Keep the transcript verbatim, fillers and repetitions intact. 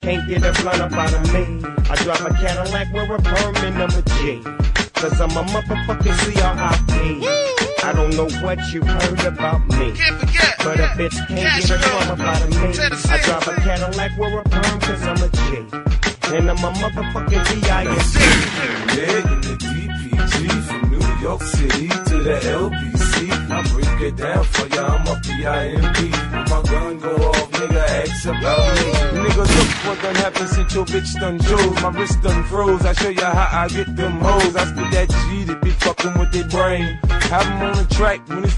can't get a blunt up out of me. I drive a Cadillac with a perm and I'm a G. Cause I'm a motherfucking C R I P. I don't know what you heard about me, but a bitch can't get a drum up out of me. I drive a Cadillac with a perm cause I'm a G. And I'm a motherfucking V I S P. Yeah, in the D P G from New York City to the L B C. I break it down for ya, I'm a P I M P. When my gun go off, nigga, ask about me. Nigga, look what done happened since your bitch done chose. My wrist done froze, I show ya how I get them hoes. I spit that G to be fucking with their brain. Have them on the track when it's